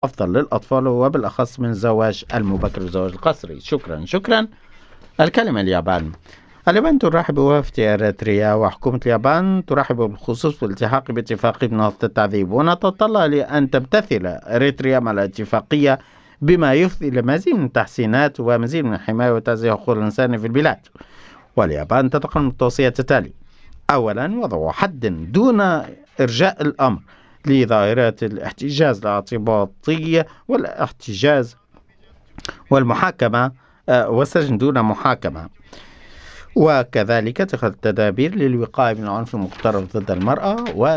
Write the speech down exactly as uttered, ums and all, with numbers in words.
أفضل للأطفال وبالأخص من الزواج المبكر والزواج القسري. شكرا شكرا. الكلمة اليابان. اليابان ترحب بوفد إريتريا، وحكومة اليابان ترحب بالخصوص بالالتحاق باتفاقية منظمة التعذيب، ونتطلع لأن تمتثل إريتريا مع الاتفاقية بما يفضي إلى مزيد من التحسينات ومزيد من الحماية وتعزيز حقوق الإنسان في البلاد. واليابان تتقن بالتوصيات التالية: أولا، وضع حد دون إرجاء الأمر لظاهرة الاحتجاز الاعتباطي والاحتجاز والمحاكمة آه والسجن دون محاكمة، وكذلك اتخاذ التدابير للوقاية من العنف المقترف ضد المرأة و